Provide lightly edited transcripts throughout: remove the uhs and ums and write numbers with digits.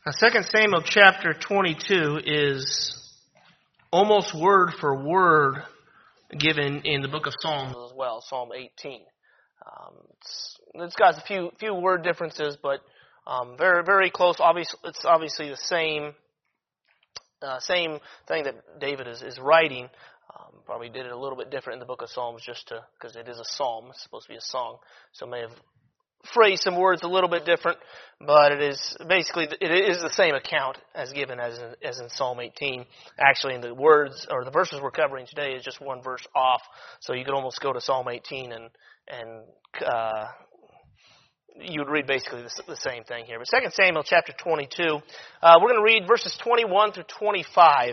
Now, 2 Samuel chapter 22 is almost word for word given in the book of Psalms as well, Psalm 18. It's got a few word differences, but very, very close. It's obviously the same thing that David is writing. Probably did it a little bit different in the book of Psalms just because it is a psalm. It's supposed to be a song, so may have phrased some words a little bit different, but it is the same account as given as in Psalm 18. Actually, in the words or the verses we're covering today is just one verse off, so you could almost go to Psalm 18 and you would read basically the same thing here. But 2 Samuel chapter 22, we're going to read verses 21 through 25,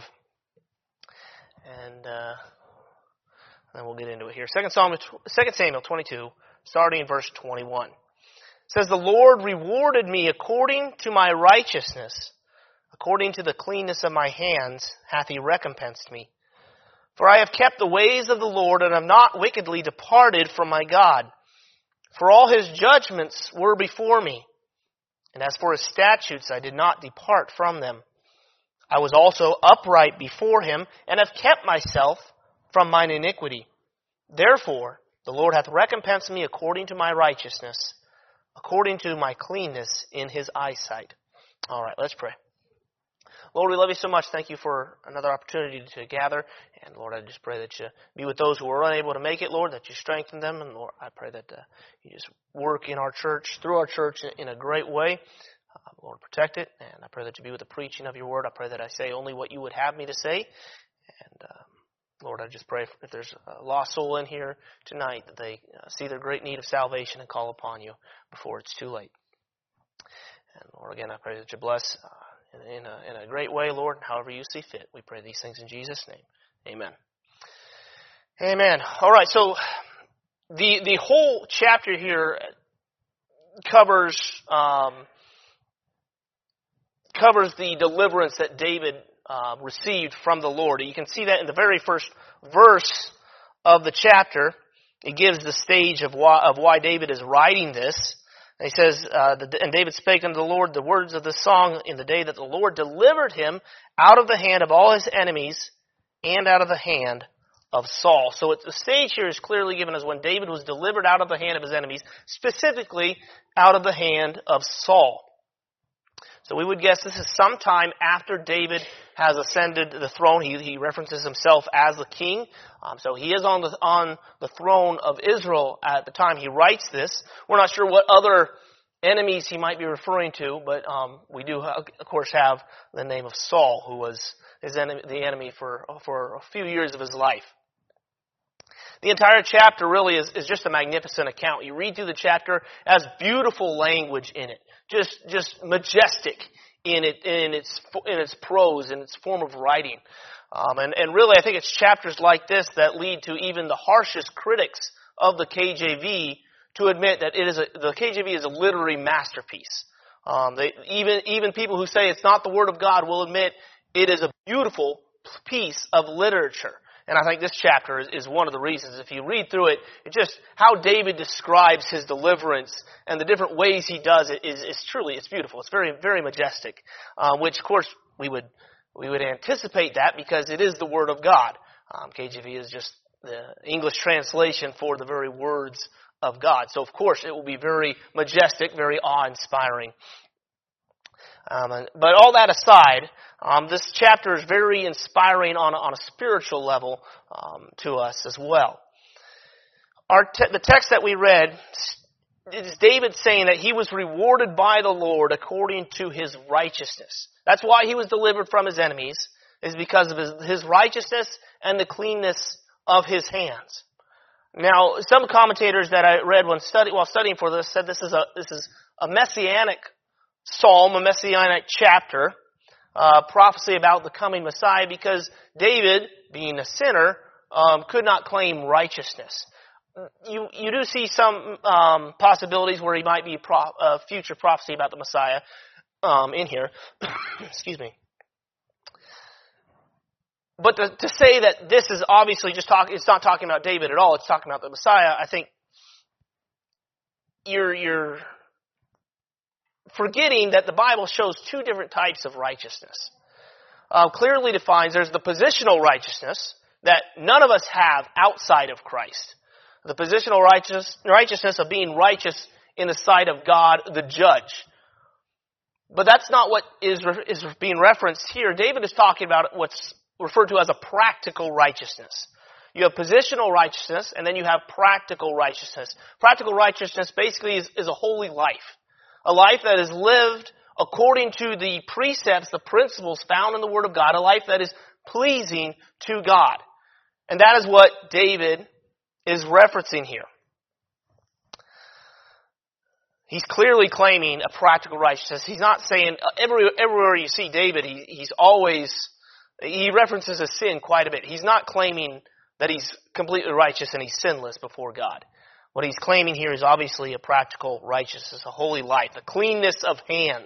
and then we'll get into it here. 2 Samuel 22, starting in verse 21. It says, "The Lord rewarded me according to my righteousness, according to the cleanness of my hands hath he recompensed me. For I have kept the ways of the Lord, and have not wickedly departed from my God. For all his judgments were before me, and as for his statutes I did not depart from them. I was also upright before him, and have kept myself from mine iniquity. Therefore the Lord hath recompensed me according to my righteousness, according to my cleanness in his eyesight." All right, let's pray. Lord, we love you so much. Thank you for another opportunity to gather. And Lord, I just pray that you be with those who are unable to make it, Lord, that you strengthen them. And Lord, I pray that you just work in our church, through our church in a great way. Lord, protect it. And I pray that you be with the preaching of your word. I pray that I say only what you would have me to say. And Lord, I just pray if there's a lost soul in here tonight, that they see their great need of salvation and call upon you before it's too late. And Lord, again, I pray that you bless in a great way, Lord, however you see fit. We pray these things in Jesus' name. Amen. Amen. All right, so the whole chapter here covers the deliverance that David received from the Lord. You can see that in the very first verse of the chapter. It gives the stage of why David is writing this. And he says, "And David spake unto the Lord the words of this song in the day that the Lord delivered him out of the hand of all his enemies and out of the hand of Saul." So the stage here is clearly given as when David was delivered out of the hand of his enemies, specifically out of the hand of Saul. So we would guess this is sometime after David has ascended the throne. He references himself as the king. So he is on the throne of Israel at the time he writes this. We're not sure what other enemies he might be referring to, but we do, of course, have the name of Saul, who was the enemy for a few years of his life. The entire chapter really is just a magnificent account. You read through the chapter, it has beautiful language in it. Just majestic in its prose, in its form of writing. And really, I think it's chapters like this that lead to even the harshest critics of the KJV to admit that the KJV is a literary masterpiece. Even people who say it's not the Word of God will admit it is a beautiful piece of literature. And I think this chapter is one of the reasons. If you read through it, it's just how David describes his deliverance and the different ways he does it is truly, it's beautiful. It's very, very majestic. Which, of course, we would anticipate that because it is the Word of God. KJV is just the English translation for the very words of God. So, of course, it will be very majestic, very awe-inspiring. But all that aside, this chapter is very inspiring on a spiritual level to us as well. The text that we read is David saying that he was rewarded by the Lord according to his righteousness. That's why he was delivered from his enemies, is because of his righteousness and the cleanness of his hands. Now, some commentators that I read while studying for this said this is a messianic psalm, a messianic chapter, prophecy about the coming Messiah, because David, being a sinner, could not claim righteousness. You do see some possibilities where he might be a future prophecy about the Messiah in here. Excuse me. But to say that this is obviously it's not talking about David at all, it's talking about the Messiah, I think you're forgetting that the Bible shows two different types of righteousness. Clearly defines, there's the positional righteousness that none of us have outside of Christ. The positional righteousness of being righteous in the sight of God, the judge. But that's not what is being referenced here. David is talking about what's referred to as a practical righteousness. You have positional righteousness, and then you have practical righteousness. Practical righteousness basically is a holy life. A life that is lived according to the precepts, the principles found in the Word of God. A life that is pleasing to God. And that is what David is referencing here. He's clearly claiming a practical righteousness. He's not saying, everywhere you see David, he references a sin quite a bit. He's not claiming that he's completely righteous and he's sinless before God. What he's claiming here is obviously a practical righteousness, a holy life, a cleanness of hands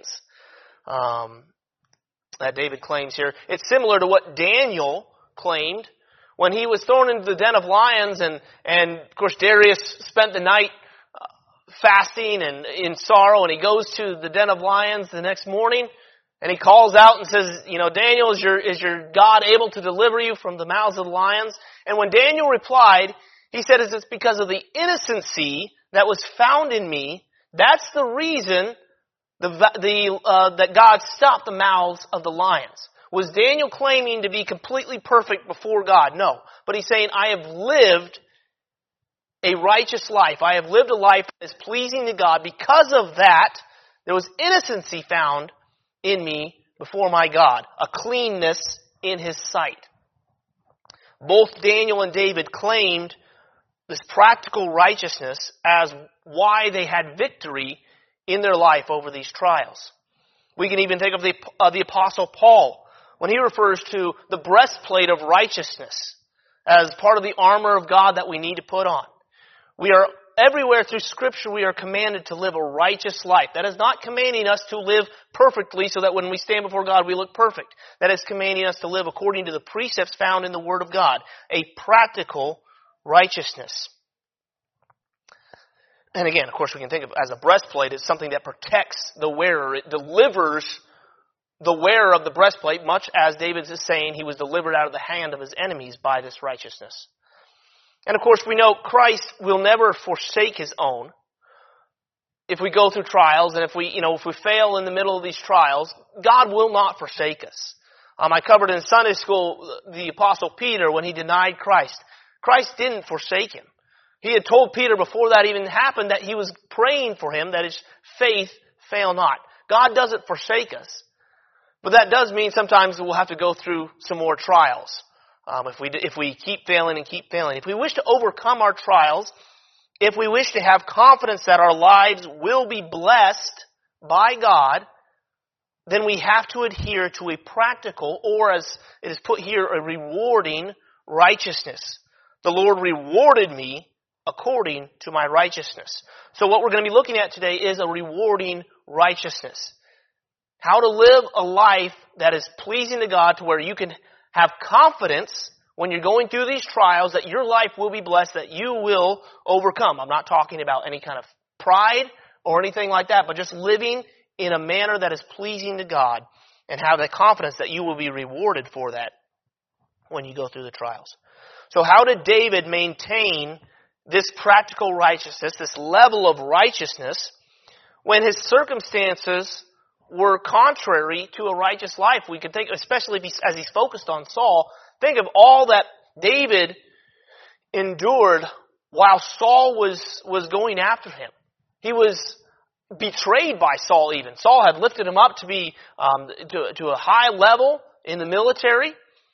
that David claims here. It's similar to what Daniel claimed when he was thrown into the den of lions, and of course Darius spent the night fasting and in sorrow, and he goes to the den of lions the next morning, and he calls out and says, Daniel, is your God able to deliver you from the mouths of the lions? And when Daniel replied, he said, it's because of the innocency that was found in me. That's the reason that God stopped the mouths of the lions. Was Daniel claiming to be completely perfect before God? No. But he's saying, I have lived a righteous life. I have lived a life that is pleasing to God. Because of that, there was innocency found in me before my God. A cleanness in His sight. Both Daniel and David claimed this practical righteousness as why they had victory in their life over these trials. We can even think of the Apostle Paul when he refers to the breastplate of righteousness as part of the armor of God that we need to put on. We are everywhere through Scripture we are commanded to live a righteous life. That is not commanding us to live perfectly so that when we stand before God we look perfect. That is commanding us to live according to the precepts found in the Word of God. A practical righteousness. And again, of course, we can think of as a breastplate as something that protects the wearer. It delivers the wearer of the breastplate, much as David is saying he was delivered out of the hand of his enemies by this righteousness. And of course, we know Christ will never forsake His own. If we go through trials, and if we fail in the middle of these trials, God will not forsake us. I covered in Sunday school the Apostle Peter when he denied Christ. Christ didn't forsake him. He had told Peter before that even happened that he was praying for him, that his faith fail not. God doesn't forsake us. But that does mean sometimes we'll have to go through some more trials. If we keep failing and keep failing. If we wish to overcome our trials, if we wish to have confidence that our lives will be blessed by God, then we have to adhere to a practical, or as it is put here, a rewarding righteousness. The Lord rewarded me according to my righteousness. So what we're going to be looking at today is a rewarding righteousness. How to live a life that is pleasing to God to where you can have confidence when you're going through these trials that your life will be blessed, that you will overcome. I'm not talking about any kind of pride or anything like that, but just living in a manner that is pleasing to God and have the confidence that you will be rewarded for that when you go through the trials. So how did David maintain this practical righteousness, this level of righteousness, when his circumstances were contrary to a righteous life? We could think, especially as he's focused on Saul, think of all that David endured while Saul was going after him. He was betrayed by Saul even. Saul had lifted him up to be to a high level in the military.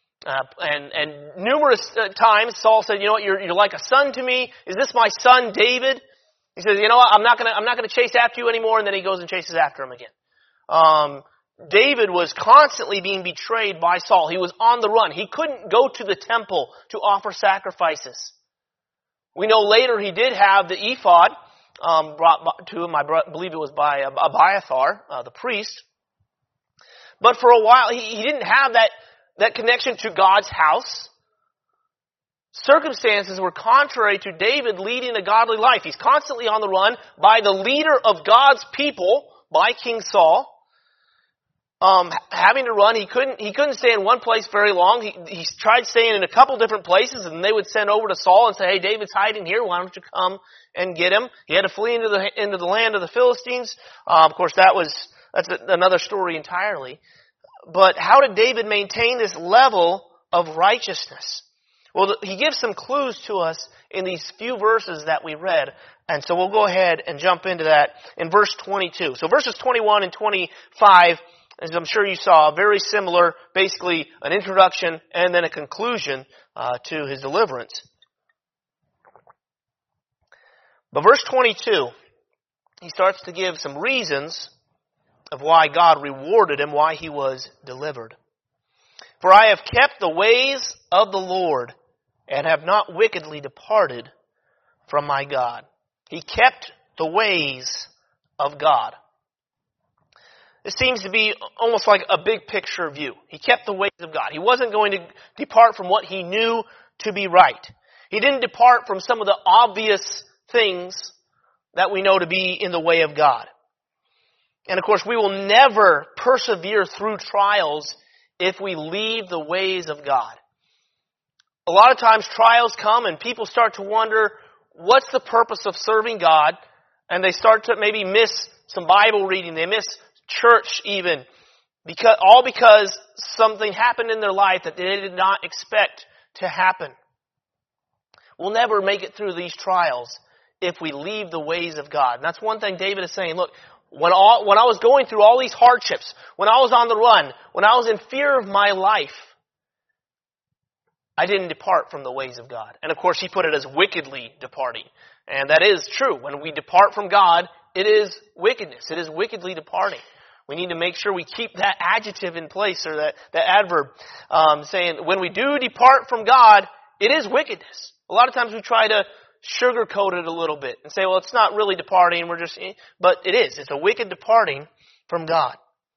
And numerous times Saul said, you know what, you're like a son to me. Is this my son David? He says, you know what, I'm not gonna chase after you anymore. And then he goes and chases after him again. David was constantly being betrayed by Saul. He was on the run. He couldn't go to the temple to offer sacrifices. We know later he did have the ephod brought to him. I believe it was by Abiathar, the priest. But for a while, he didn't have that connection to God's house. Circumstances were contrary to David leading a godly life. He's constantly on the run by the leader of God's people, by King Saul. Having to run, he couldn't stay in one place very long. He tried staying in a couple different places, and they would send over to Saul and say, "Hey, David's hiding here. Why don't you come and get him?" He had to flee into the land of the Philistines. Of course, that's another story entirely. But how did David maintain this level of righteousness? Well, he gives some clues to us in these few verses that we read. And so we'll go ahead and jump into that in verse 22. So verses 21 and 25, as I'm sure you saw, very similar, basically an introduction and then a conclusion to his deliverance. But verse 22, he starts to give some reasons of why God rewarded him, why he was delivered. "For I have kept the ways of the Lord, and have not wickedly departed from my God." He kept the ways of God. This seems to be almost like a big picture view. He kept the ways of God. He wasn't going to depart from what he knew to be right. He didn't depart from some of the obvious things that we know to be in the way of God. And of course, we will never persevere through trials if we leave the ways of God. A lot of times trials come and people start to wonder, what's the purpose of serving God? And they start to maybe miss some Bible reading. They miss church even. Because something happened in their life that they did not expect to happen. We'll never make it through these trials if we leave the ways of God. And that's one thing David is saying. Look, when I was going through all these hardships, when I was on the run, when I was in fear of my life, I didn't depart from the ways of God. And of course, he put it as wickedly departing. And that is true. When we depart from God, it is wickedness. It is wickedly departing. We need to make sure we keep that adjective in place, or that adverb, saying when we do depart from God, it is wickedness. A lot of times we try to sugarcoat it a little bit and say, well, it's not really departing, but it is. It's a wicked departing from God.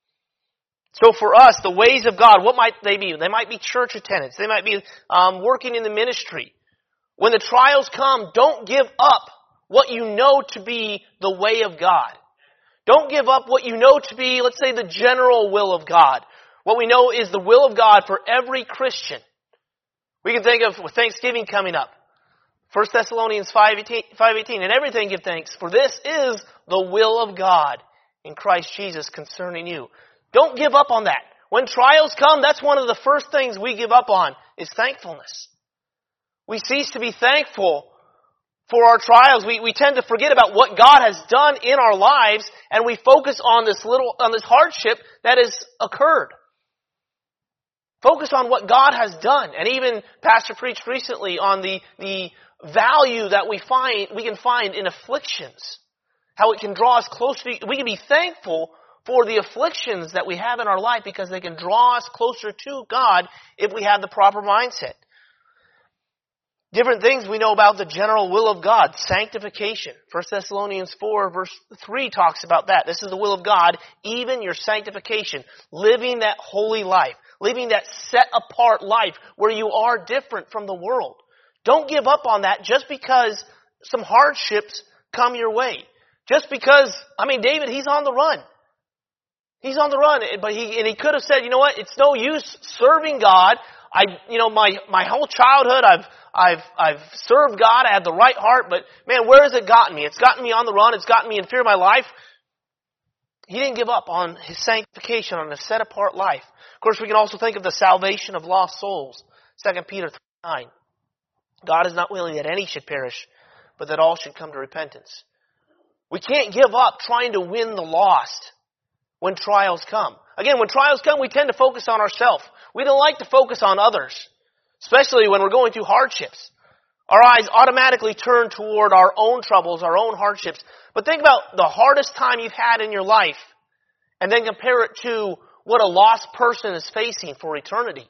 So for us, the ways of God, what might they be? They might be church attendance. They might be working in the ministry. When the trials come, don't give up what you know to be the way of God. Don't give up what you know to be, let's say, the general will of God. What we know is the will of God for every Christian. We can think of Thanksgiving coming up. 1 Thessalonians 5:18, "And everything give thanks, for this is the will of God in Christ Jesus concerning you." Don't give up on that. When trials come, that's one of the first things we give up on, is thankfulness. We cease to be thankful for our trials. We tend to forget about what God has done in our lives, and we focus on this hardship that has occurred. Focus on what God has done. And even Pastor preached recently on the value that we can find in afflictions. How it can draw us closer. We can be thankful for the afflictions that we have in our life because they can draw us closer to God if we have the proper mindset. Different things we know about the general will of God. Sanctification. 1 Thessalonians 4 verse 3 talks about that. This is the will of God, even your sanctification. Living that holy life. Living that set apart life where you are different from the world. Don't give up on that just because some hardships come your way. Just because, David, he's on the run. He's on the run, but he could have said, you know what, it's no use serving God. My whole childhood I've served God. I had the right heart, but man, where has it gotten me? It's gotten me on the run. It's gotten me in fear of my life. He didn't give up on his sanctification, on his set apart life. Of course, we can also think of the salvation of lost souls. 2 Peter 3:9. God is not willing that any should perish, but that all should come to repentance. We can't give up trying to win the lost when trials come. Again, when trials come, we tend to focus on ourselves. We don't like to focus on others, especially when we're going through hardships. Our eyes automatically turn toward our own troubles, our own hardships. But think about the hardest time you've had in your life, and then compare it to what a lost person is facing for eternity.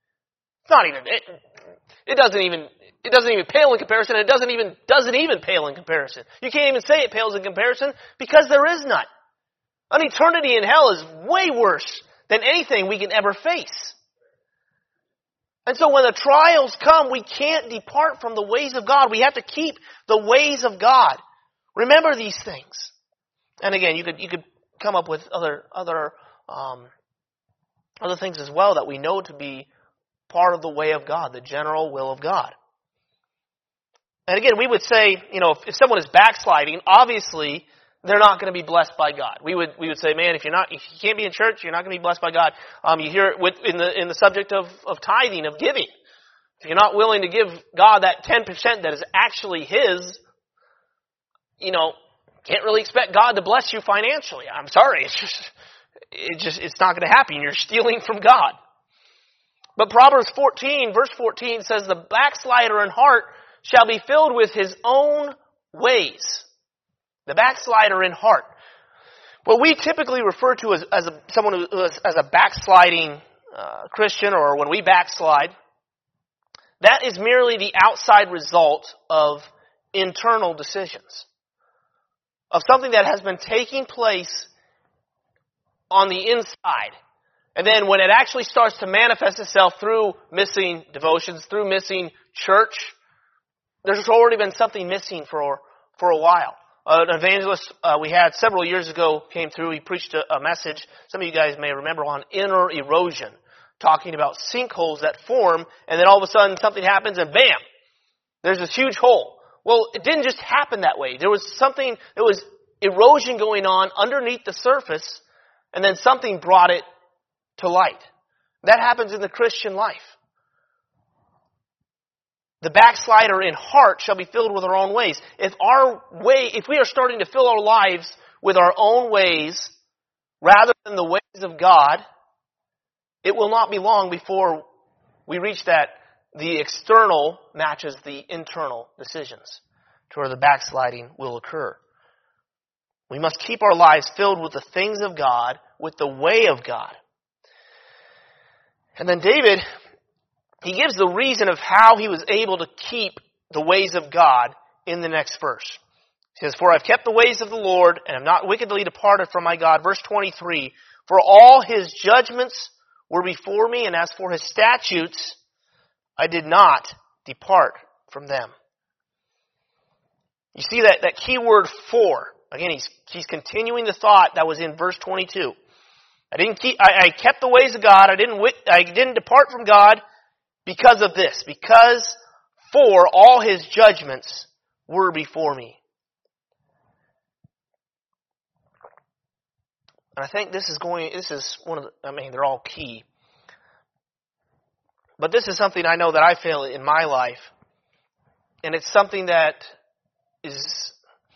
It doesn't even pale in comparison. It doesn't even pale in comparison. You can't even say it pales in comparison because there is none. An eternity in hell is way worse than anything we can ever face. And so when the trials come, we can't depart from the ways of God. We have to keep the ways of God. Remember these things. And again, you could come up with other things as well that we know to be part of the way of God, the general will of God. And again, we would say, if someone is backsliding, obviously they're not going to be blessed by God. We would say, man, if you can't be in church, you're not going to be blessed by God. You hear it in the subject of tithing, of giving. If you're not willing to give God that 10% that is actually His, can't really expect God to bless you financially. I'm sorry, it's not going to happen. You're stealing from God. But Proverbs 14, verse 14 says, the backslider in heart shall be filled with his own ways. The backslider in heart. What we typically refer to as someone who is as a backsliding Christian, or when we backslide, that is merely the outside result of internal decisions. Of something that has been taking place on the inside. And then when it actually starts to manifest itself through missing devotions, through missing church, there's already been something missing for a while. An evangelist we had several years ago came through. He preached a message, some of you guys may remember, on inner erosion, talking about sinkholes that form, and then all of a sudden something happens and bam, there's this huge hole. Well, it didn't just happen that way. There was erosion going on underneath the surface, and then something brought it to light. That happens in the Christian life. The backslider in heart shall be filled with our own ways. If we are starting to fill our lives with our own ways rather than the ways of God, it will not be long before we reach that the external matches the internal decisions to where the backsliding will occur. We must keep our lives filled with the things of God, with the way of God. And then David, he gives the reason of how he was able to keep the ways of God in the next verse. He says, for I've kept the ways of the Lord and have not wickedly departed from my God. Verse 23, for all His judgments were before me, and as for His statutes, I did not depart from them. You see that key word for. Again, he's continuing the thought that was in verse 22. I kept the ways of God. I didn't depart from God because of this. Because for all His judgments were before me. And I think this is one of they're all key. But this is something I know that I feel in my life. And it's something that is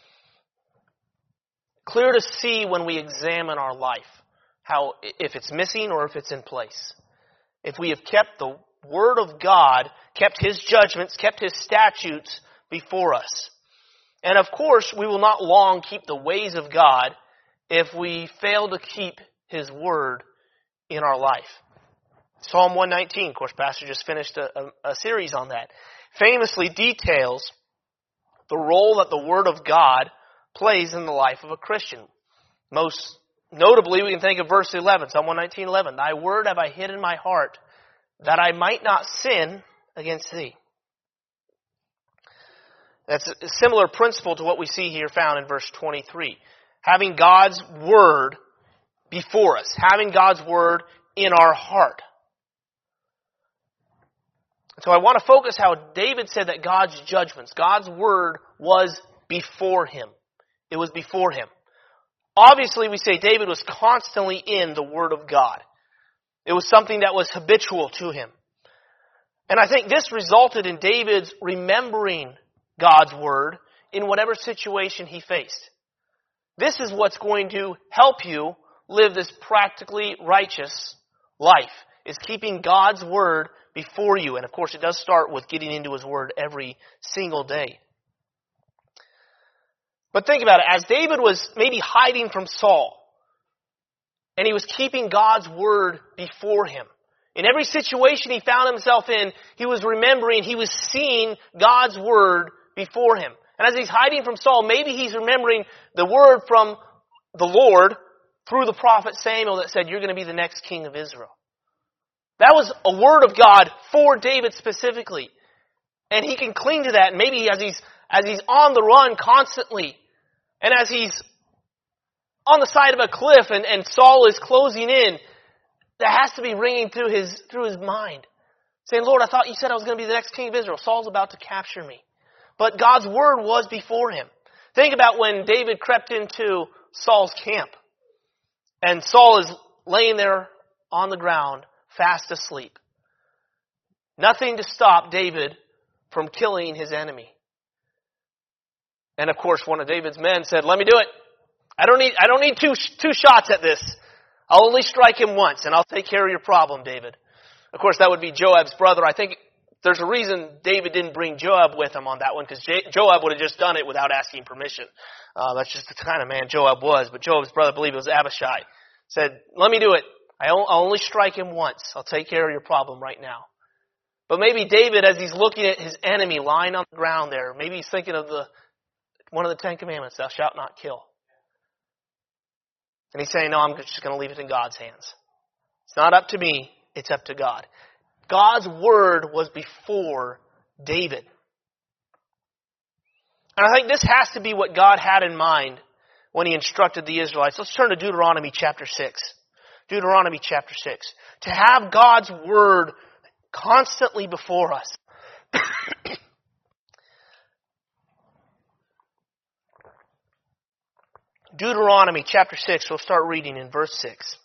clear to see when we examine our life. How, if it's missing or if it's in place. If we have kept the Word of God, kept His judgments, kept His statutes before us. And of course, we will not long keep the ways of God if we fail to keep His Word in our life. Psalm 119, of course, Pastor just finished a series on that, famously details the role that the Word of God plays in the life of a Christian. Most notably, we can think of verse 11, Psalm 119:11. Thy word have I hid in my heart, that I might not sin against Thee. That's a similar principle to what we see here found in verse 23. Having God's Word before us. Having God's Word in our heart. So I want to focus how David said that God's judgments, God's Word was before him. It was before him. Obviously, we say David was constantly in the Word of God. It was something that was habitual to him. And I think this resulted in David's remembering God's Word in whatever situation he faced. This is what's going to help you live this practically righteous life, is keeping God's Word before you. And of course, it does start with getting into His Word every single day. But think about it. As David was maybe hiding from Saul, and he was keeping God's Word before him. In every situation he found himself in, he was remembering, he was seeing God's Word before him. And as he's hiding from Saul, maybe he's remembering the word from the Lord through the prophet Samuel that said, you're going to be the next king of Israel. That was a word of God for David specifically. And he can cling to that. And maybe as he's on the run constantly, and as he's on the side of a cliff and Saul is closing in, that has to be ringing through his mind. Saying, Lord, I thought you said I was going to be the next king of Israel. Saul's about to capture me. But God's word was before him. Think about when David crept into Saul's camp. And Saul is laying there on the ground, fast asleep. Nothing to stop David from killing his enemy. And of course, one of David's men said, let me do it. I don't need two shots at this. I'll only strike him once, and I'll take care of your problem, David. Of course, that would be Joab's brother. I think there's a reason David didn't bring Joab with him on that one, because Joab would have just done it without asking permission. That's just the kind of man Joab was. But Joab's brother, I believe it was Abishai, said, let me do it. I'll only strike him once. I'll take care of your problem right now. But maybe David, as he's looking at his enemy lying on the ground there, maybe he's thinking of one of the 10 Commandments, thou shalt not kill. And he's saying, no, I'm just going to leave it in God's hands. It's not up to me, it's up to God. God's word was before David. And I think this has to be what God had in mind when he instructed the Israelites. Let's turn to Deuteronomy chapter 6. Deuteronomy chapter 6. To have God's word constantly before us. Deuteronomy chapter 6, we'll start reading in verse 6.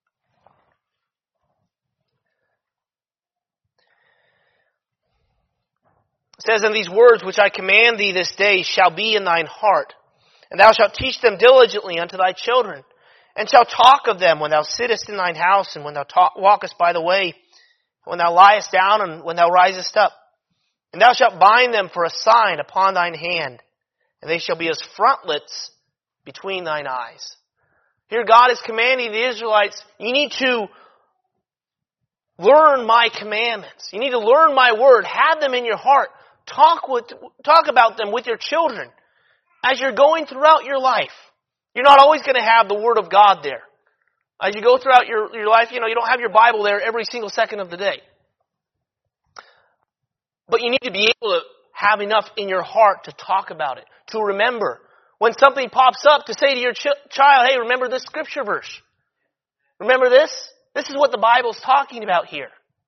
It says, and these words which I command thee this day shall be in thine heart, and thou shalt teach them diligently unto thy children, and shalt talk of them when thou sittest in thine house, and when thou walkest by the way, when thou liest down, and when thou risest up. And thou shalt bind them for a sign upon thine hand, and they shall be as frontlets between thine eyes. Here God is commanding the Israelites, you need to learn my commandments. You need to learn my word. Have them in your heart. Talk about them with your children as you're going throughout your life. You're not always going to have the word of God there. As you go throughout your life, you don't have your Bible there every single second of the day. But you need to be able to have enough in your heart to talk about it, to remember. When something pops up, to say to your child, hey, remember this scripture verse. Remember this? This is what the Bible's talking about here.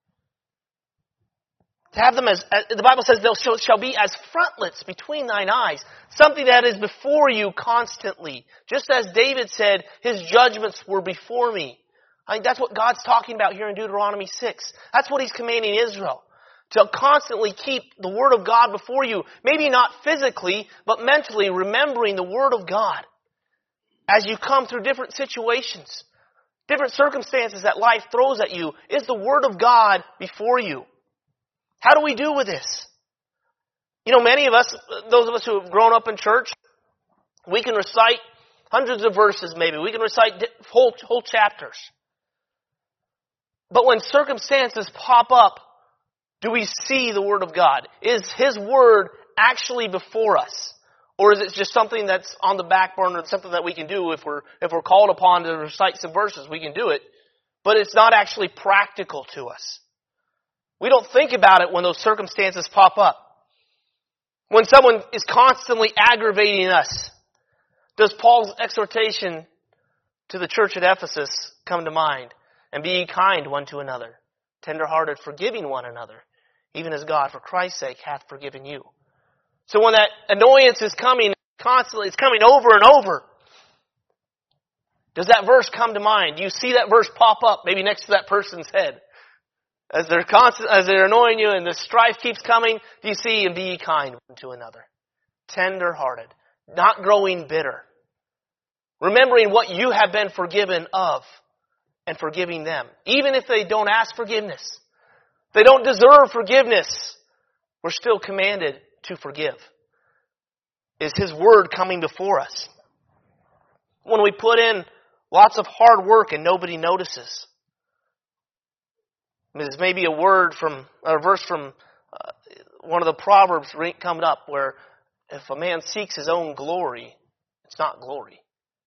To have them as the Bible says, they shall be as frontlets between thine eyes. Something that is before you constantly. Just as David said, his judgments were before me. I think that's what God's talking about here in Deuteronomy 6. That's what he's commanding Israel. To constantly keep the Word of God before you. Maybe not physically, but mentally remembering the Word of God. As you come through different situations, different circumstances that life throws at you, is the Word of God before you. How do we do with this? Many of us, those of us who have grown up in church, we can recite hundreds of verses maybe. We can recite whole chapters. But when circumstances pop up, do we see the Word of God? Is His Word actually before us? Or is it just something that's on the back burner, something that we can do if we're called upon to recite some verses? We can do it, but it's not actually practical to us. We don't think about it when those circumstances pop up. When someone is constantly aggravating us, does Paul's exhortation to the church at Ephesus come to mind? And be ye kind one to another, tender-hearted, forgiving one another, even as God, for Christ's sake, hath forgiven you. So when that annoyance is coming constantly, it's coming over and over, does that verse come to mind? Do you see that verse pop up maybe next to that person's head? As they're annoying you and the strife keeps coming, do you see, and be ye kind one to another, tender-hearted, not growing bitter, remembering what you have been forgiven of, and forgiving them. Even if they don't ask forgiveness, they don't deserve forgiveness, we're still commanded to forgive. Is His Word coming before us? When we put in lots of hard work and nobody notices. There's maybe a verse from one of the Proverbs coming up where if a man seeks his own glory, it's not glory.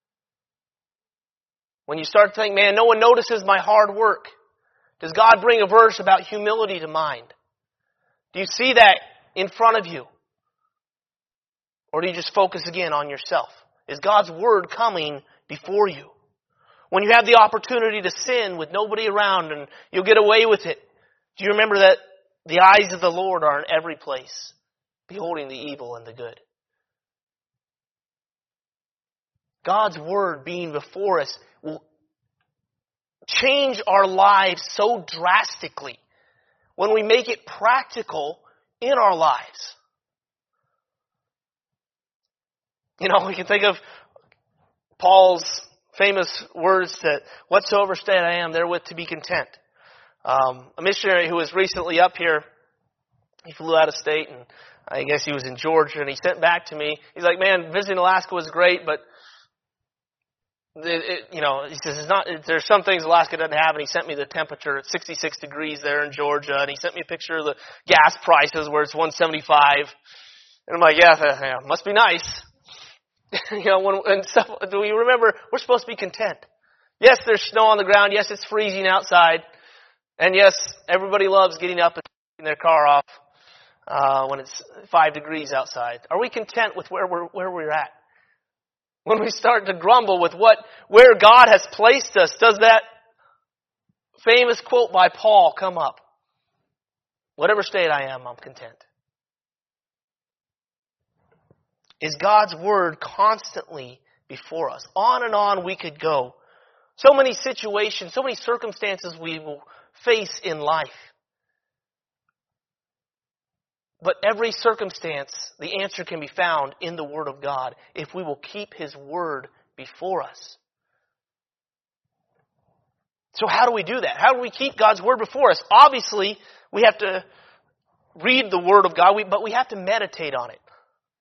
When you start to think, man, no one notices my hard work, does God bring a verse about humility to mind? Do you see that in front of you? Or do you just focus again on yourself? Is God's Word coming before you. When you have the opportunity to sin with nobody around and you'll get away with it, do you remember that the eyes of the Lord are in every place, beholding the evil and the good? God's Word being before us will change our lives so drastically when we make it practical in our lives. You know, we can think of Paul's famous words that whatsoever state I am, therewith to be content. A missionary who was recently up here, he flew out of state, and I guess he was in Georgia, and he sent back to me. He's like, man, visiting Alaska was great, but he says there's some things Alaska doesn't have, and he sent me the temperature at 66 degrees there in Georgia, and he sent me a picture of the gas prices where it's 175, and I'm like, yeah, must be nice. Do we remember we're supposed to be content? Yes, there's snow on the ground. Yes, it's freezing outside, and yes, everybody loves getting up and taking their car off when it's 5 degrees outside. Are we content with where we're at? When we start to grumble with where God has placed us, does that famous quote by Paul come up? Whatever state I am, I'm content. Is God's Word constantly before us? On and on we could go. So many situations, so many circumstances we will face in life. But every circumstance, the answer can be found in the Word of God if we will keep His Word before us. So how do we do that? How do we keep God's Word before us? Obviously, we have to read the Word of God, but we have to meditate on it.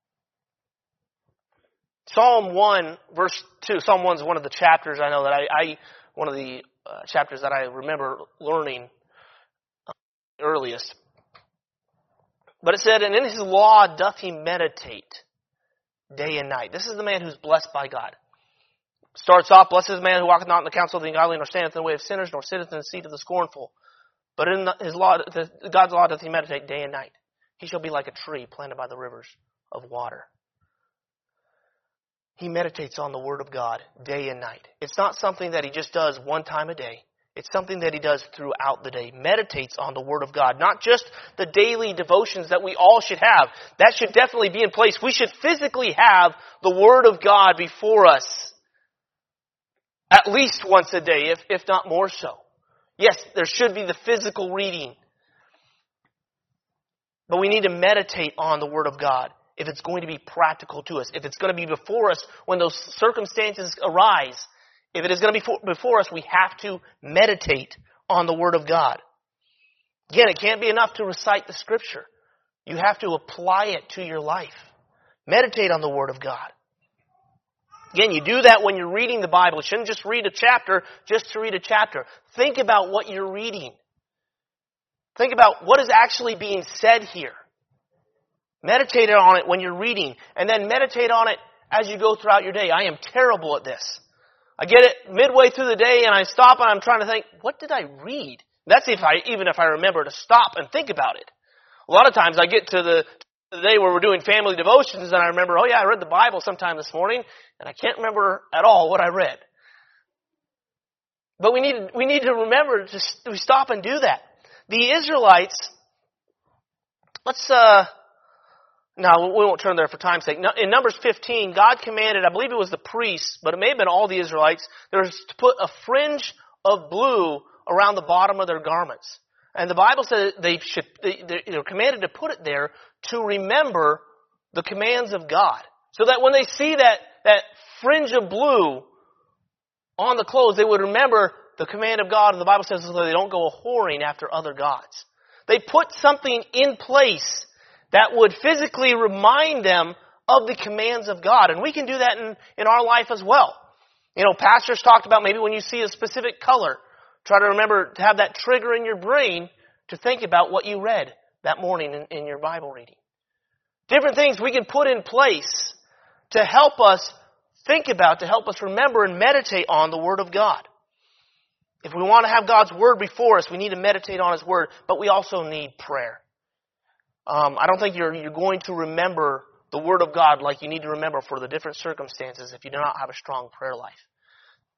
Psalm 1, verse 2. Psalm 1 is one of the chapters I know that one of the chapters that I remember learning earliest. But it said, and in His law doth he meditate day and night. This is the man who's blessed by God. Starts off, blessed is the man who walketh not in the counsel of the ungodly, nor standeth in the way of sinners, nor sitteth in the seat of the scornful. But in His law, God's law doth he meditate day and night. He shall be like a tree planted by the rivers of water. He meditates on the Word of God day and night. It's not something that he just does one time a day. It's something that he does throughout the day. Meditates on the Word of God. Not just the daily devotions that we all should have. That should definitely be in place. We should physically have the Word of God before us at least once a day, if not more so. Yes, there should be the physical reading. But we need to meditate on the Word of God if it's going to be practical to us. If it's going to be before us when those circumstances arise. If it is going to be before us, we have to meditate on the Word of God. Again, it can't be enough to recite the Scripture. You have to apply it to your life. Meditate on the Word of God. Again, you do that when you're reading the Bible. You shouldn't just read a chapter just to read a chapter. Think about what you're reading. Think about what is actually being said here. Meditate on it when you're reading, and then meditate on it as you go throughout your day. I am terrible at this. I get it midway through the day, and I stop, and I'm trying to think, what did I read? That's even if I remember to stop and think about it. A lot of times I get to the day where we're doing family devotions, and I remember, I read the Bible sometime this morning, and I can't remember at all what I read. But we need to remember to stop and do that. The Israelites, no, we won't turn there for time's sake. In Numbers 15, God commanded, I believe it was the priests, but it may have been all the Israelites, there was to put a fringe of blue around the bottom of their garments. And the Bible says they're commanded to put it there to remember the commands of God. So that when they see that fringe of blue on the clothes, they would remember the command of God. And the Bible says so they don't go whoring after other gods. They put something in place that would physically remind them of the commands of God. And we can do that in our life as well. Pastors talked about maybe when you see a specific color, try to remember to have that trigger in your brain to think about what you read that morning in your Bible reading. Different things we can put in place to help us think about, to help us remember and meditate on the Word of God. If we want to have God's Word before us, we need to meditate on His Word, but we also need prayer. I don't think you're going to remember the Word of God like you need to remember for the different circumstances if you do not have a strong prayer life.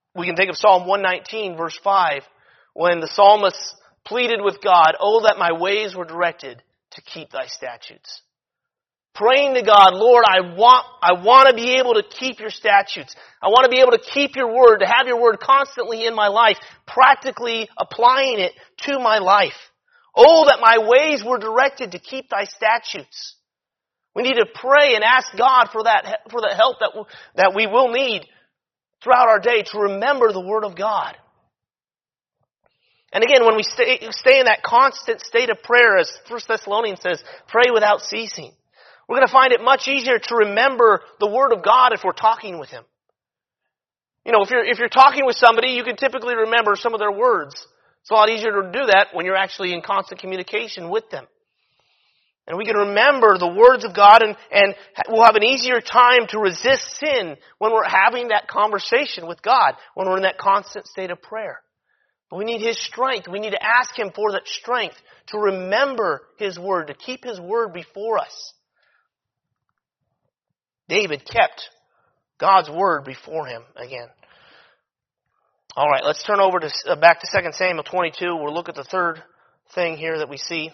We can think of Psalm 119, verse 5, when the psalmist pleaded with God, "Oh, that my ways were directed to keep thy statutes." Praying to God, "Lord, I want to be able to keep your statutes. I want to be able to keep your word, to have your word constantly in my life, practically applying it to my life. Oh, that my ways were directed to keep thy statutes." We need to pray and ask God for that help that we will need throughout our day to remember the Word of God. And again, when we stay in that constant state of prayer, as 1 Thessalonians says, pray without ceasing. We're going to find it much easier to remember the Word of God if we're talking with Him. You know, if you're talking with somebody, you can typically remember some of their words. It's a lot easier to do that when you're actually in constant communication with them. And we can remember the words of God, and we'll have an easier time to resist sin when we're having that conversation with God, when we're in that constant state of prayer. But we need His strength. We need to ask Him for that strength to remember His Word, to keep His Word before us. David kept God's Word before him again. All right, let's turn over to back to 2 Samuel 22. We'll look at the third thing here that we see.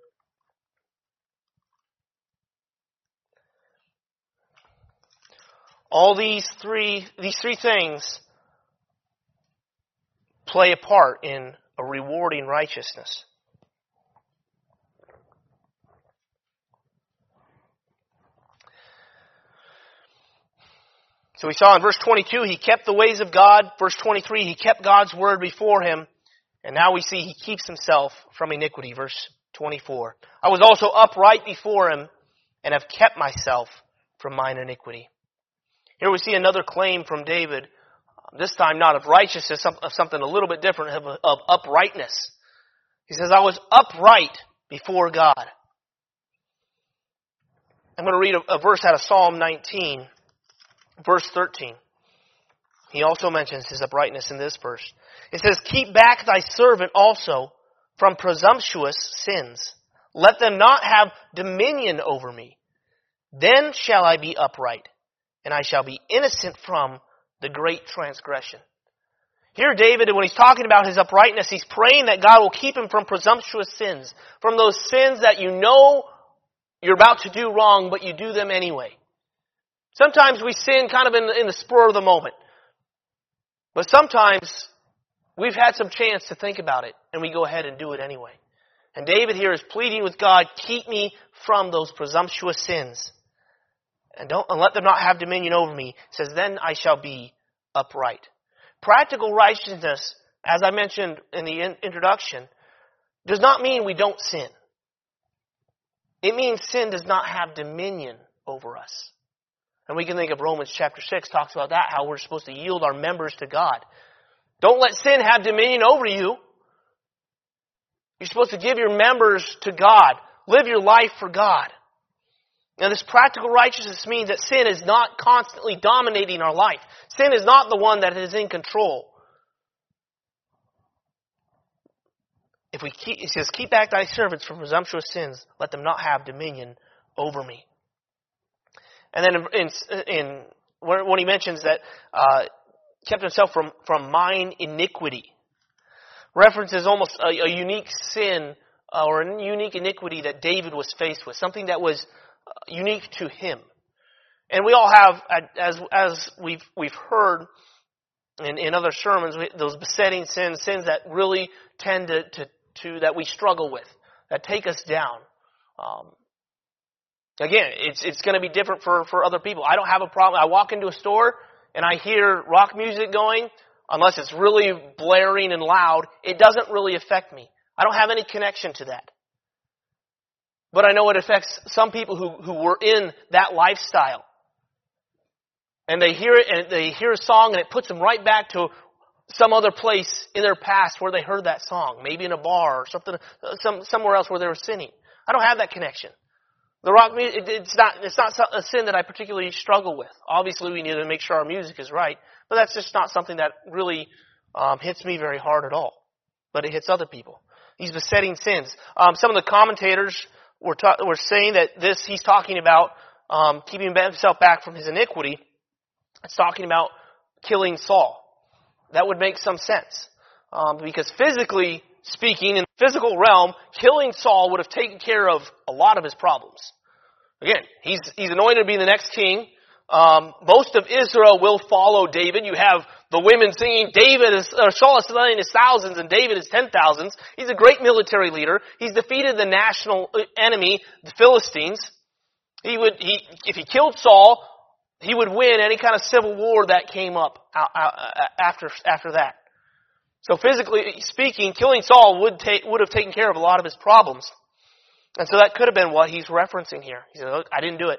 All these three things play a part in a rewarding righteousness. So we saw in verse 22, he kept the ways of God. Verse 23, he kept God's word before him. And now we see he keeps himself from iniquity. Verse 24, I was also upright before him and have kept myself from mine iniquity. Here we see another claim from David, this time not of righteousness, of something a little bit different, of uprightness. He says, I was upright before God. I'm going to read a verse out of Psalm 19, verse 13. He also mentions his uprightness in this verse. It says, keep back thy servant also from presumptuous sins. Let them not have dominion over me. Then shall I be upright, and I shall be innocent from the great transgression. Here David, when he's talking about his uprightness, he's praying that God will keep him from presumptuous sins, from those sins that you know you're about to do wrong, but you do them anyway. Sometimes we sin kind of in the spur of the moment. But sometimes we've had some chance to think about it, and we go ahead and do it anyway. And David here is pleading with God, keep me from those presumptuous sins. And let them not have dominion over me. It says, then I shall be upright. Practical righteousness, as I mentioned in the introduction, does not mean we don't sin. It means sin does not have dominion over us. And we can think of Romans chapter 6 talks about that, how we're supposed to yield our members to God. Don't let sin have dominion over you. You're supposed to give your members to God. Live your life for God. Now, this practical righteousness means that sin is not constantly dominating our life. Sin is not the one that is in control. It says, keep back thy servants from presumptuous sins. Let them not have dominion over me. And then when he mentions that kept himself from mine iniquity, references almost a unique sin or a unique iniquity that David was faced with, something that was unique to him. And we all have, as we've heard in other sermons, those besetting sins that really tend to that we struggle with, that take us down. Again, it's going to be different for other people. I don't have a problem. I walk into a store and I hear rock music going, unless it's really blaring and loud, it doesn't really affect me. I don't have any connection to that. But I know it affects some people who were in that lifestyle. And they hear it, and they hear a song, and it puts them right back to some other place in their past where they heard that song. Maybe in a bar or something, somewhere else where they were sinning. I don't have that connection. The rock music, it's not a sin that I particularly struggle with. Obviously, we need to make sure our music is right, but that's just not something that really hits me very hard at all. But it hits other people. These besetting sins. Some of the commentators were saying that he's talking about keeping himself back from his iniquity. It's talking about killing Saul. that would make some sense. Because physically speaking, in the physical realm, killing Saul would have taken care of a lot of his problems. Again, he's anointed to be the next king. Most of Israel will follow David. You have the women singing, Saul is slaying his thousands and David is 10,000s. He's a great military leader. He's defeated the national enemy, the Philistines. If he killed Saul, he would win any kind of civil war that came up after that. So physically speaking, killing Saul would have taken care of a lot of his problems. And so that could have been what he's referencing here. He said, look, I didn't do it.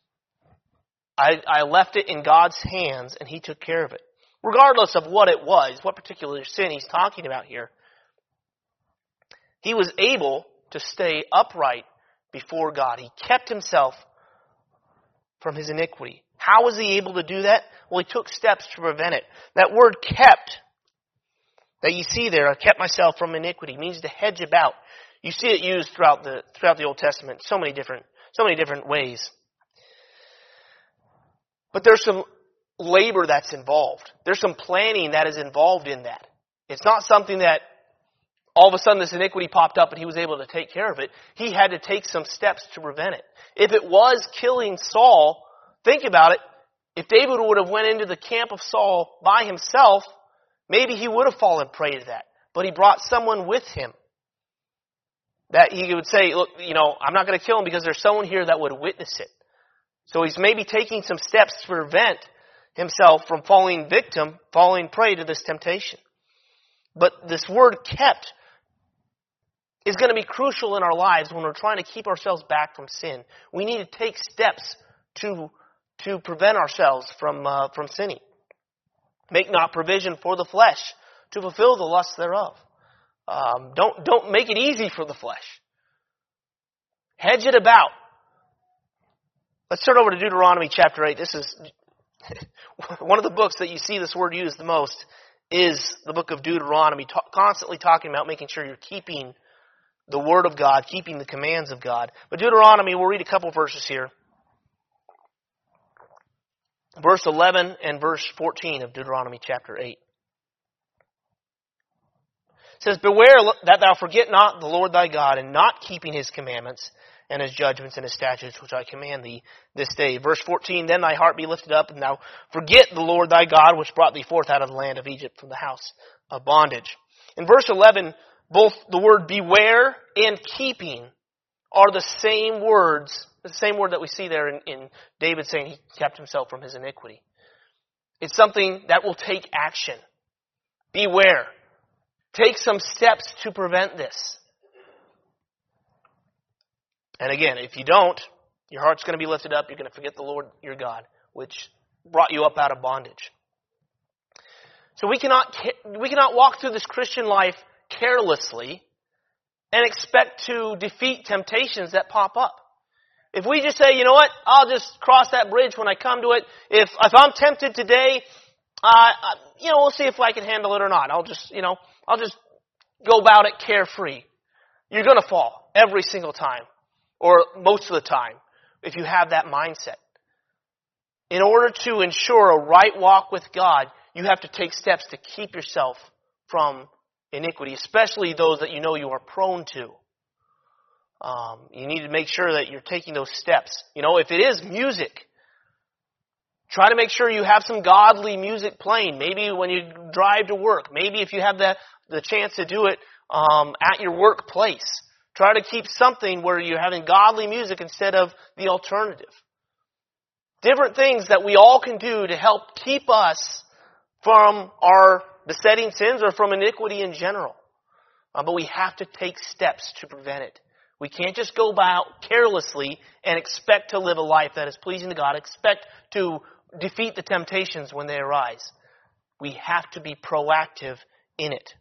I left it in God's hands, and He took care of it. Regardless of what it was, what particular sin he's talking about here, he was able to stay upright before God. He kept himself from his iniquity. How was he able to do that? Well, he took steps to prevent it. That word kept that you see there, I kept myself from iniquity, means to hedge about. You see it used throughout the Old Testament, so many different ways. But there's some labor that's involved. There's some planning that is involved in that. It's not something that all of a sudden this iniquity popped up and he was able to take care of it. He had to take some steps to prevent it. If it was killing Saul, think about it. If David would have went into the camp of Saul by himself, maybe he would have fallen prey to that. But he brought someone with him that he would say, look, I'm not going to kill him because there's someone here that would witness it. So he's maybe taking some steps to prevent himself from falling prey to this temptation. But this word kept is going to be crucial in our lives when we're trying to keep ourselves back from sin. We need to take steps to prevent ourselves from sinning. Make not provision for the flesh to fulfill the lusts thereof. Don't make it easy for the flesh. Hedge it about. Let's turn over to Deuteronomy chapter 8. This is one of the books that you see this word used the most is the book of Deuteronomy, constantly talking about making sure you're keeping the Word of God, keeping the commands of God. But Deuteronomy, we'll read a couple verses here. Verse 11 and verse 14 of Deuteronomy chapter 8. It says, beware that thou forget not the Lord thy God, and not keeping His commandments, and His judgments and His statutes, which I command thee this day. Verse 14, then thy heart be lifted up, and thou forget the Lord thy God, which brought thee forth out of the land of Egypt from the house of bondage. In verse 11, both the word beware and keeping are the same words, the same word that we see there in David saying he kept himself from his iniquity. It's something that will take action. Beware. Take some steps to prevent this. And again, if you don't, your heart's going to be lifted up. You're going to forget the Lord your God, which brought you up out of bondage. So we cannot walk through this Christian life carelessly and expect to defeat temptations that pop up. If we just say, you know what, I'll just cross that bridge when I come to it. If I'm tempted today, we'll see if I can handle it or not. I'll just go about it carefree. You're going to fall every single time. Or most of the time, if you have that mindset. In order to ensure a right walk with God, you have to take steps to keep yourself from iniquity, especially those that you know you are prone to. You need to make sure that you're taking those steps. If it is music, try to make sure you have some godly music playing. Maybe when you drive to work. Maybe if you have the chance to do it at your workplace. Try to keep something where you're having godly music instead of the alternative. Different things that we all can do to help keep us from our besetting sins or from iniquity in general. But we have to take steps to prevent it. We can't just go about carelessly and expect to live a life that is pleasing to God, expect to defeat the temptations when they arise. We have to be proactive in it.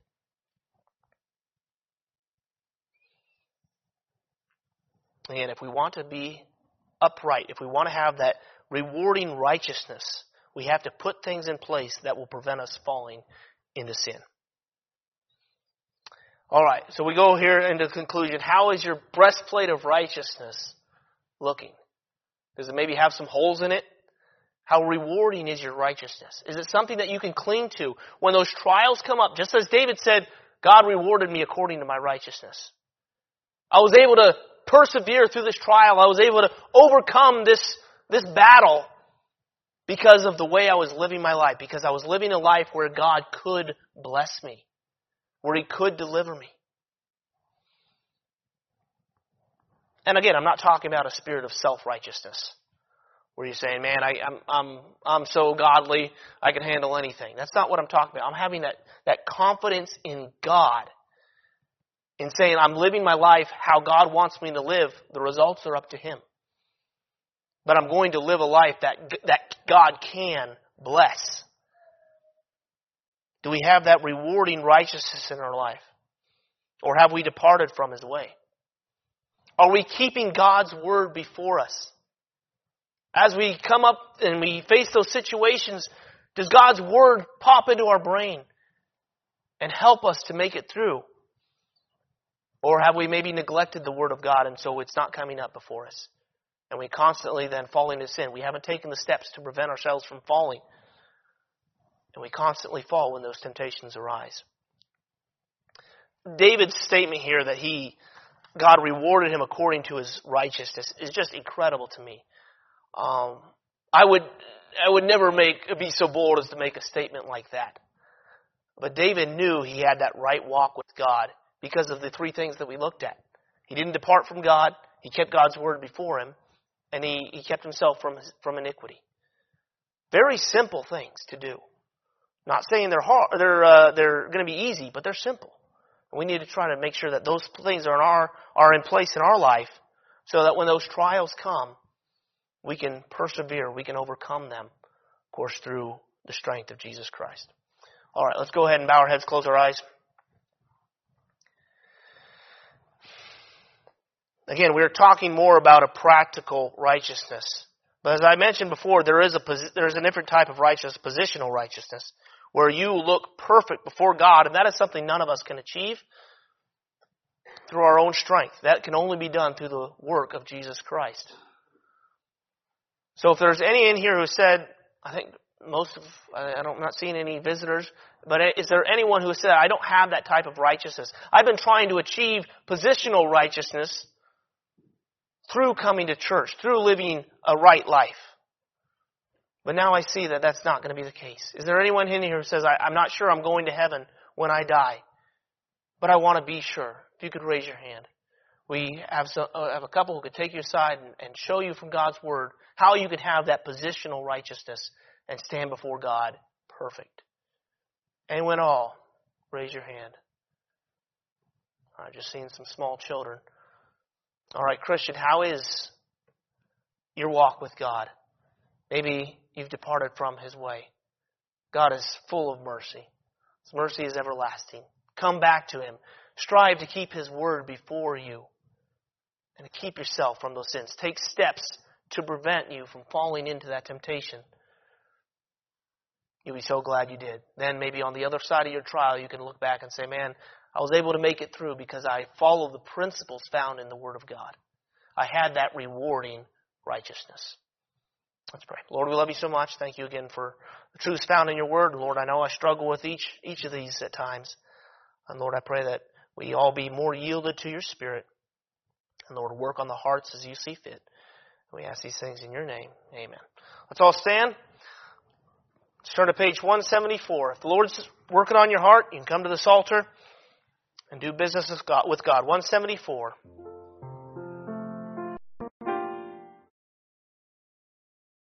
And if we want to be upright, if we want to have that rewarding righteousness, we have to put things in place that will prevent us falling into sin. All right, so we go here into conclusion. How is your breastplate of righteousness looking? Does it maybe have some holes in it? How rewarding is your righteousness? Is it something that you can cling to when those trials come up? Just as David said, God rewarded me according to my righteousness. I was able to persevere through this trial. I was able to overcome this battle because of the way I was living my life. Because I was living a life where God could bless me. Where He could deliver me. And again, I'm not talking about a spirit of self-righteousness. Where you're saying, man, I'm so godly, I can handle anything. That's not what I'm talking about. I'm having that confidence in God. In saying I'm living my life how God wants me to live. The results are up to Him. But I'm going to live a life that God can bless. Do we have that rewarding righteousness in our life? Or have we departed from His way? Are we keeping God's Word before us? As we come up and we face those situations, does God's Word pop into our brain and help us to make it through? Or have we maybe neglected the Word of God and so it's not coming up before us? And we constantly then fall into sin. We haven't taken the steps to prevent ourselves from falling. And we constantly fall when those temptations arise. David's statement here that God rewarded him according to his righteousness is just incredible to me. I would never be so bold as to make a statement like that. But David knew he had that right walk with God because of the three things that we looked at. He didn't depart from God. He kept God's Word before him. And he kept himself from iniquity. Very simple things to do. Not saying they're hard, they're going to be easy, but they're simple. And we need to try to make sure that those things are in place in our life so that when those trials come, we can persevere, we can overcome them, of course, through the strength of Jesus Christ. All right, let's go ahead and bow our heads, close our eyes. Again, we're talking more about a practical righteousness. But as I mentioned before, there's a different type of righteousness, positional righteousness, where you look perfect before God, and that is something none of us can achieve through our own strength. That can only be done through the work of Jesus Christ. So if there's any in here who said, I think I'm not seeing any visitors, but is there anyone who said, I don't have that type of righteousness? I've been trying to achieve positional righteousness through coming to church, through living a right life. But now I see that that's not going to be the case. Is there anyone in here who says, I'm not sure I'm going to heaven when I die, but I want to be sure? If you could raise your hand. We have a couple who could take you aside and show you from God's Word how you could have that positional righteousness and stand before God perfect. Anyone at all, raise your hand. I've just seen some small children. All right, Christian, how is your walk with God? Maybe you've departed from His way. God is full of mercy. His mercy is everlasting. Come back to Him. Strive to keep His Word before you and to keep yourself from those sins. Take steps to prevent you from falling into that temptation. You'll be so glad you did. Then maybe on the other side of your trial, you can look back and say, man, I was able to make it through because I followed the principles found in the Word of God. I had that rewarding righteousness. Let's pray. Lord, we love you so much. Thank you again for the truths found in your Word. Lord, I know I struggle with each of these at times. And Lord, I pray that we all be more yielded to your Spirit. And Lord, work on the hearts as you see fit. We ask these things in your name. Amen. Let's all stand. Let's turn to page 174. If the Lord's working on your heart, you can come to this altar and do business with God. 174.